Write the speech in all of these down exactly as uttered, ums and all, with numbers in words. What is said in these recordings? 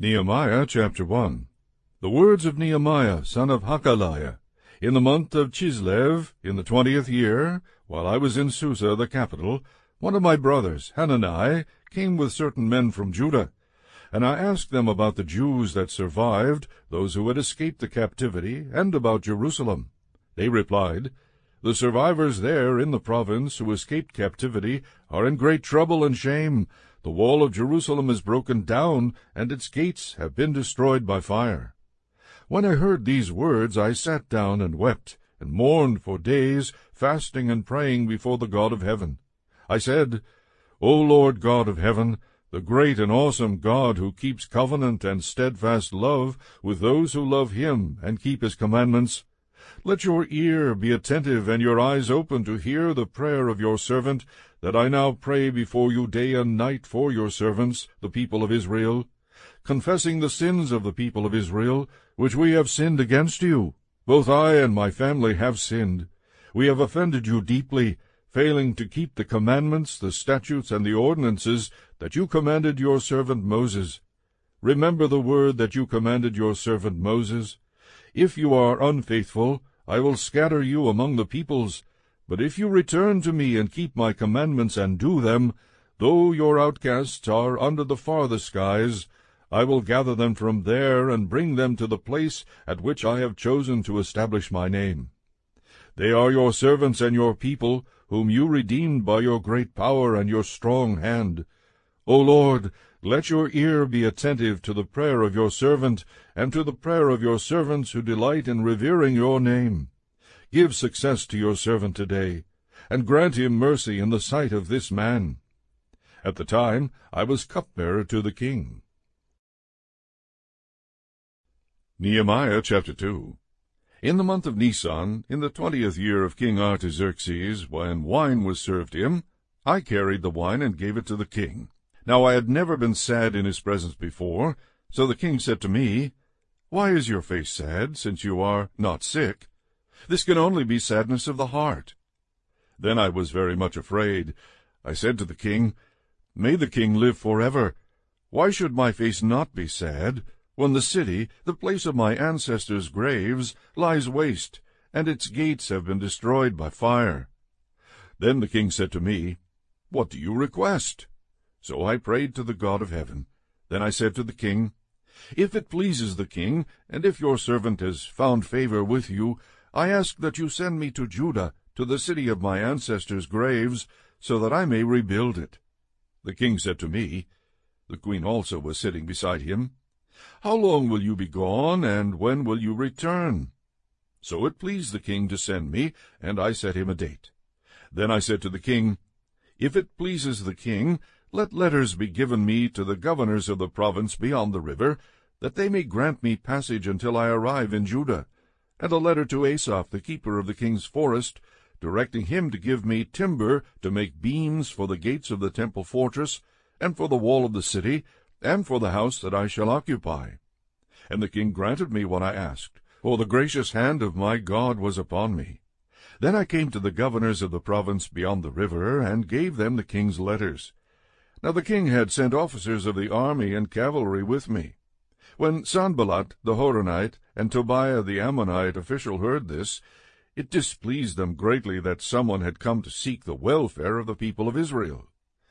Nehemiah chapter one. The words of Nehemiah, son of Hakaliah. In the month of Chislev, in the twentieth year, while I was in Susa the capital, one of my brothers, Hanani, came with certain men from Judah. And I asked them about the Jews that survived, those who had escaped the captivity, and about Jerusalem. They replied, The survivors there in the province who escaped captivity are in great trouble and shame. The wall of Jerusalem is broken down, and its gates have been destroyed by fire. When I heard these words, I sat down and wept, and mourned for days, fasting and praying before the God of heaven. I said, O Lord God of heaven, the great and awesome God who keeps covenant and steadfast love with those who love him and keep his commandments, let your ear be attentive and your eyes open to hear the prayer of your servant, that I now pray before you day and night for your servants, the people of Israel, confessing the sins of the people of Israel, which we have sinned against you. Both I and my family have sinned. We have offended you deeply, failing to keep the commandments, the statutes, and the ordinances that you commanded your servant Moses. Remember the word that you commanded your servant Moses. If you are unfaithful, I will scatter you among the peoples. But if you return to me and keep my commandments and do them, though your outcasts are under the farthest skies, I will gather them from there and bring them to the place at which I have chosen to establish my name. They are your servants and your people, whom you redeemed by your great power and your strong hand. O Lord, let your ear be attentive to the prayer of your servant, and to the prayer of your servants who delight in revering your name. Give success to your servant today, and grant him mercy in the sight of this man. At the time I was cupbearer to the king. Nehemiah chapter two. In the month of Nisan, in the twentieth year of King Artaxerxes, when wine was served him, I carried the wine and gave it to the king. Now I had never been sad in his presence before, so the king said to me, Why is your face sad, since you are not sick? This can only be sadness of the heart. Then I was very much afraid. I said to the king, May the king live forever. Why should my face not be sad, when the city, the place of my ancestors' graves, lies waste, and its gates have been destroyed by fire? Then the king said to me, What do you request? So I prayed to the God of heaven. Then I said to the king, If it pleases the king, and if your servant has found favor with you, I ask that you send me to Judah, to the city of my ancestors' graves, so that I may rebuild it. The king said to me, the queen also was sitting beside him, How long will you be gone, and when will you return? So it pleased the king to send me, and I set him a date. Then I said to the king, If it pleases the king, let letters be given me to the governors of the province beyond the river, that they may grant me passage until I arrive in Judah, and a letter to Asaph, the keeper of the king's forest, directing him to give me timber to make beams for the gates of the temple fortress, and for the wall of the city, and for the house that I shall occupy. And the king granted me what I asked, for the gracious hand of my God was upon me. Then I came to the governors of the province beyond the river, and gave them the king's letters. Now the king had sent officers of the army and cavalry with me. When Sanballat the Horonite and Tobiah the Ammonite official heard this, it displeased them greatly that someone had come to seek the welfare of the people of Israel.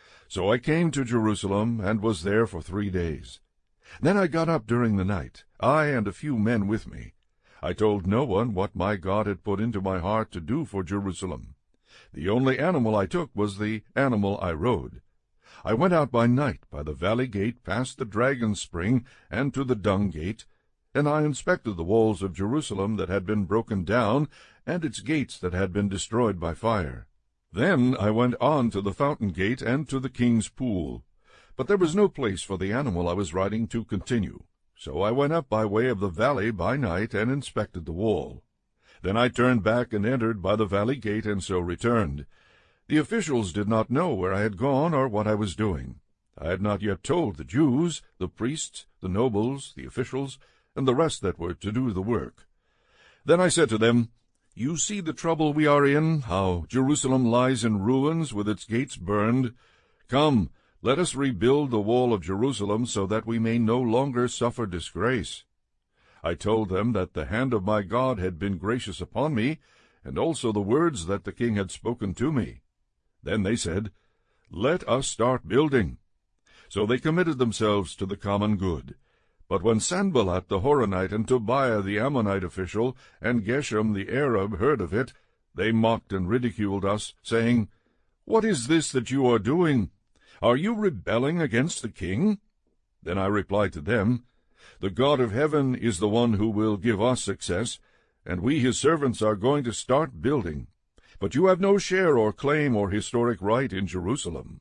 So I came to Jerusalem, and was there for three days. Then I got up during the night, I and a few men with me. I told no one what my God had put into my heart to do for Jerusalem. The only animal I took was the animal I rode. I went out by night by the valley gate past the dragon's spring and to the dung gate, and I inspected the walls of Jerusalem that had been broken down, and its gates that had been destroyed by fire. Then I went on to the fountain gate and to the king's pool. But there was no place for the animal I was riding to continue, so I went up by way of the valley by night and inspected the wall. Then I turned back and entered by the valley gate, and so returned. The officials did not know where I had gone or what I was doing. I had not yet told the Jews, the priests, the nobles, the officials, and the rest that were to do the work. Then I said to them, You see the trouble we are in, how Jerusalem lies in ruins with its gates burned. Come, Let us rebuild the wall of Jerusalem, so that we may no longer suffer disgrace. I told them that the hand of my God had been gracious upon me, and also the words that the king had spoken to me. Then they said, Let us start building. So they committed themselves to the common good. But when Sanballat the Horonite, and Tobiah the Ammonite official, and Geshem the Arab heard of it, they mocked and ridiculed us, saying, What is this that you are doing? Are you rebelling against the king? Then I replied to them, The God of heaven is the one who will give us success, and we his servants are going to start building. But you have no share or claim or historic right in Jerusalem.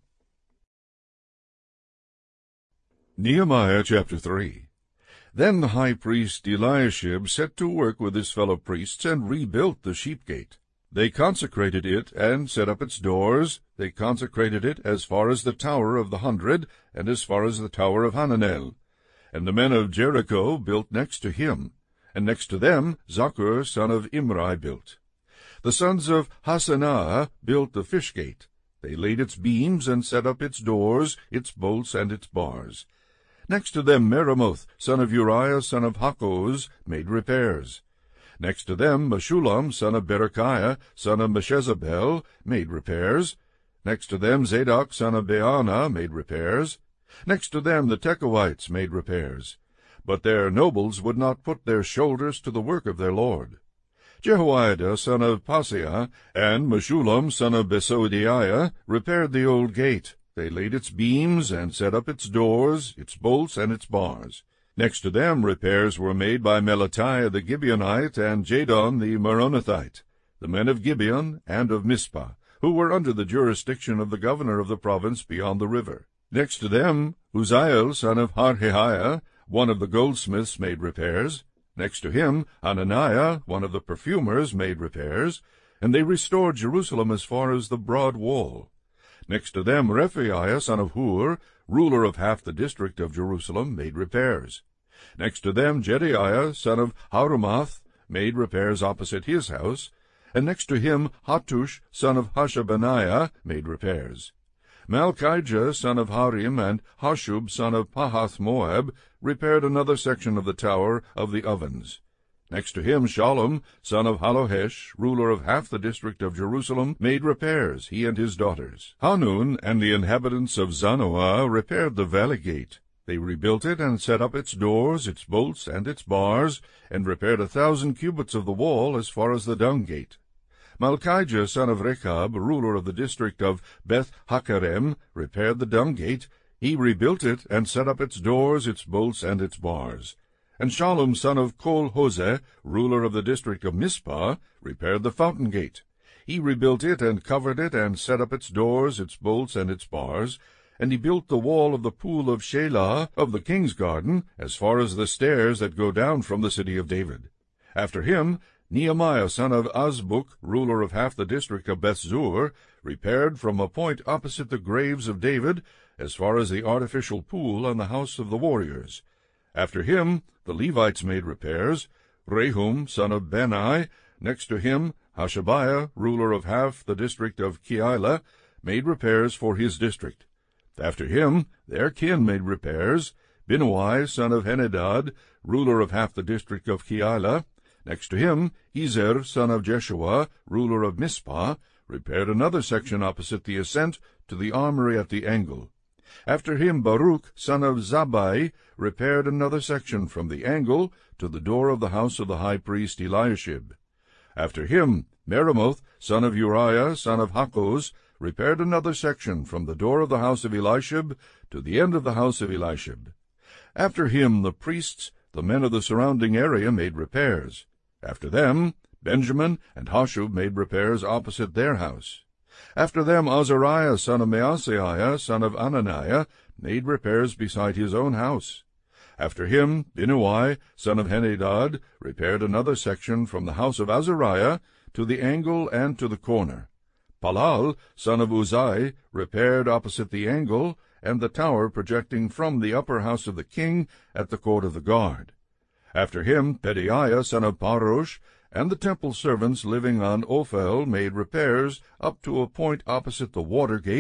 Nehemiah chapter three. Then the high priest Eliashib set to work with his fellow priests and rebuilt the sheep gate. They consecrated it and set up its doors. They consecrated it as far as the Tower of the Hundred, and as far as the Tower of Hananel. And the men of Jericho built next to him, and next to them Zaccur son of Imri built. The sons of Hassenaah built the fish gate. They laid its beams and set up its doors, its bolts, and its bars. Next to them Meremoth son of Uriah son of Hakkoz made repairs. Next to them Meshullam son of Berechiah son of Meshezabel made repairs. Next to them Zadok son of Baana made repairs. Next to them the Tekoites made repairs. But their nobles would not put their shoulders to the work of their lord. Jehoiada son of Paseah and Meshullam son of Besodiah repaired the old gate. They laid its beams and set up its doors, its bolts, and its bars. Next to them repairs were made by Melatiah the Gibeonite and Jadon the Meronothite, the men of Gibeon and of Mizpah, who were under the jurisdiction of the governor of the province beyond the river. Next to them Uzziel son of Harhaiah, one of the goldsmiths, made repairs. Next to him Hananiah, one of the perfumers, made repairs, and they restored Jerusalem as far as the broad wall. Next to them Rephaiah son of Hur, ruler of half the district of Jerusalem, made repairs. Next to them Jedaiah son of Harumath made repairs opposite his house, and next to him Hattush son of Hashabaniah made repairs. Malchijah son of Harim and Hashub son of Pahath-Moab repaired another section of the tower of the ovens. Next to him Shallum son of Halohesh, ruler of half the district of Jerusalem, made repairs, he and his daughters. Hanun and the inhabitants of Zanoah repaired the valley gate. They rebuilt it and set up its doors, its bolts, and its bars, and repaired a thousand cubits of the wall as far as the dung gate. Malchijah son of Rechab, ruler of the district of Beth-Hakerem, repaired the dung gate. He rebuilt it and set up its doors, its bolts, and its bars. And Shallum son of Kol-Hoseh, ruler of the district of Mizpah, repaired the fountain gate. He rebuilt it and covered it and set up its doors, its bolts, and its bars. And he built the wall of the pool of Shelah of the king's garden, as far as the stairs that go down from the city of David. After him Nehemiah son of Azbuk, ruler of half the district of Bethzur, repaired from a point opposite the graves of David, as far as the artificial pool and the house of the warriors. After him the Levites made repairs. Rehum son of Bani, next to him Hashabiah, ruler of half the district of Keilah, made repairs for his district. After him their kin made repairs. Binnui son of Henadad, ruler of half the district of Keilah. Next to him Ezer son of Jeshua, ruler of Mizpah, repaired another section opposite the ascent to the armory at the angle. After him Baruch son of Zabbai repaired another section from the angle to the door of the house of the high priest Eliashib. After him Meremoth son of Uriah son of Hakkoz repaired another section from the door of the house of Eliashib to the end of the house of Eliashib. After him the priests, the men of the surrounding area, made repairs. After them Benjamin and Hashub made repairs opposite their house. After them Azariah son of Maaseiah son of Ananiah made repairs beside his own house. After him Binnui son of Henadad repaired another section from the house of Azariah to the angle and to the corner. Palal son of Uzai repaired opposite the angle and the tower projecting from the upper house of the king at the court of the guard. After him Pedaiah son of Parosh and the temple servants living on Ophel made repairs up to a point opposite the water gate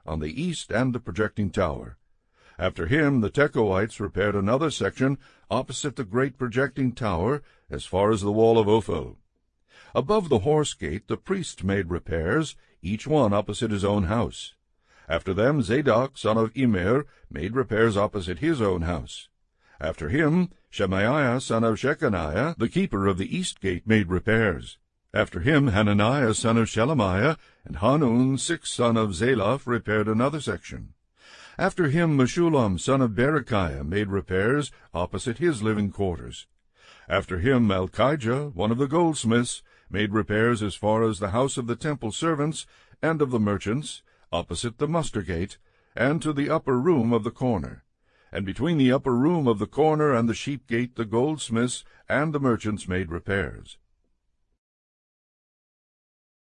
on the east and the projecting tower. After him the Tekoites repaired another section opposite the great projecting tower as far as the wall of Ophel. Above the horse gate the priests made repairs, each one opposite his own house. After them Zadok son of Immer made repairs opposite his own house. After him Shemaiah son of Shechaniah, the keeper of the east gate, made repairs. After him Hananiah son of Shelemiah and Hanun sixth son of Zalaph repaired another section. After him Meshullam son of Berechiah made repairs opposite his living quarters. After him Malchijah, one of the goldsmiths, made repairs as far as the house of the temple servants and of the merchants, opposite the muster gate, and to the upper room of the corner. And between the upper room of the corner and the sheep gate the goldsmiths and the merchants made repairs.